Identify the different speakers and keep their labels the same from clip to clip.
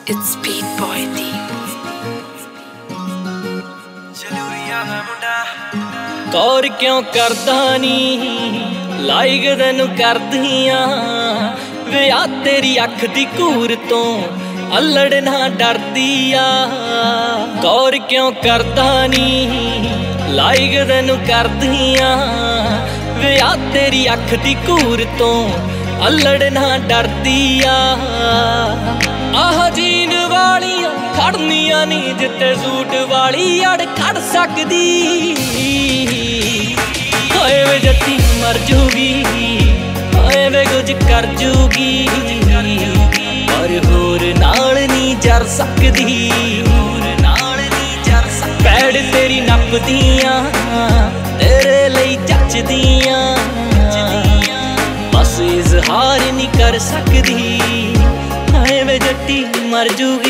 Speaker 1: It's Beat Boy D.
Speaker 2: Kaur क्यों करदा नी like तैनू करदियां वे आ तेरी अख दी घूर तो अल्लड़ ना डरदी आ। कौर क्यों करदा नी लाइक तैनू करदियां वे आ तेरी अख दी घूर तो अल्लड़ ना डरदी आ। आह जीन वालियां खड़नियां नी जिते सूट वाली अड़ खड़ सकदी। होए वे जट्टी मर जूगी, होए वे कुछ कर जूगी, पर होर नाल नी जर सकदी। पैड़ तेरी नपदियां तेरे लई जचदियां, बस इजहार नी कर सकदी। होए वे जट्टी मर जूगी।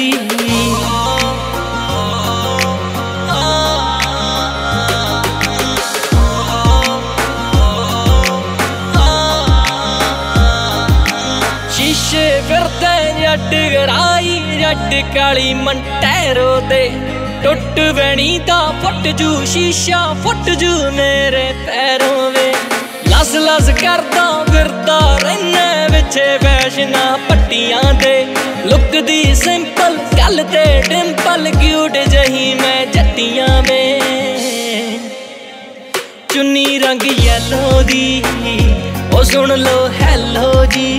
Speaker 2: शीशे फिरदे जट गराई जट काली मंटैरो दे टुट बैणी दा फुट जू शीशा फुट जू मेरे पैरों वे। लस लस करदा फिरदा रैना विछे फैशना पट्टियां दे लुक दी सिंपल गल ते डिंपल क्यूट जही मैं जट्टियां में। चुन्नी रंग येलो दी ओ सुन लो हैलो जी,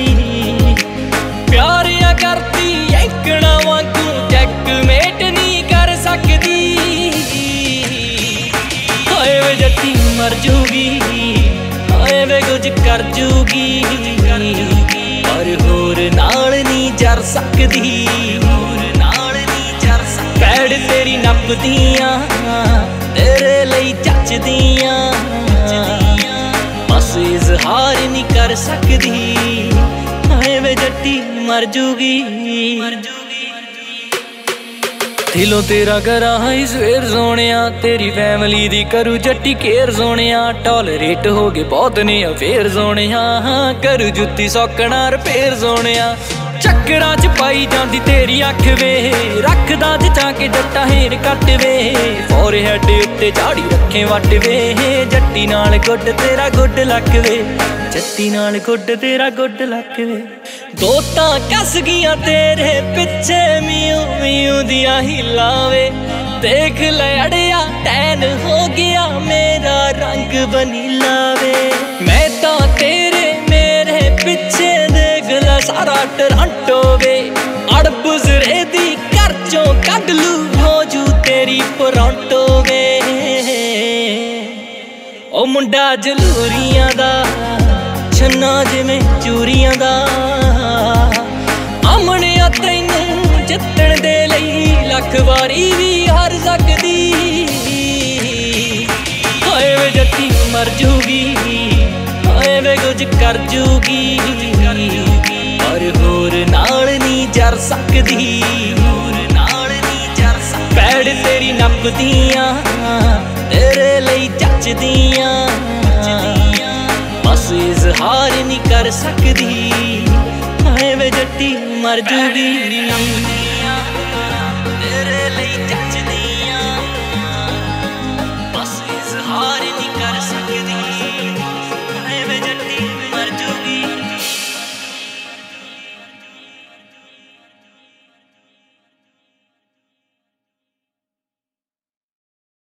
Speaker 2: प्यार या करती एकना वांगू चेकमेट नहीं कर सकदी। होए वे जट्टी मर जूगी, होए वे कुछ कर जूगी, पर होर नाल नी जर सकदी। पैड़ तेरी नपदियां तेरे लई जचदियां, बस इजहार नी कर सकदी। होए वे जट्टी मर जूगी। दिलों तेरा करा हाई सवेर सोनिया, तेरी फैमिली दी करू जट्टी केयर सोनिया। टॉलरेट हो गए बहुत ने अफेयर सोनिया, करू जुत्ती सौकना रिपेयर सोनिया। चक्करां च पाई जांदी तेरी अख वे, रखदा जचा के जट्टा हेर कट वे। फोरहेड उत्ते झाड़ी रखे वट वे, जट्टी नाल गुड तेरा गुड लक वे, जट्टी नाल गुड तेरा गुड लक वे। दो तां कस गियां तेरे पिछे मियूं मियूं दियां हिला वे। देख ले अड़िया टैन हो गया मेरा रंग बनीला वे। मैं तां तेरे मेरे पिछे देख ला सारा टोरंटो वे। अड़ बुजरे दी घर चों कढ लू हो जू तेरी टोरंटो वे। ओ मुंडा जलूरियां दा छन्ना जिवें चूरियां दा, आमणिया तैनू जितण दे लई लख वारी भी हार सकदी। होए वे जट्टी मर जूगी, होए वे कुछ कर जूगी, पर होर नाल नी जर सकदी। पैड़ तेरी नपदियां तेरे लई जचदियां, बस इजहार नी कर सकदी। होए वे जट्टी मर जूगी।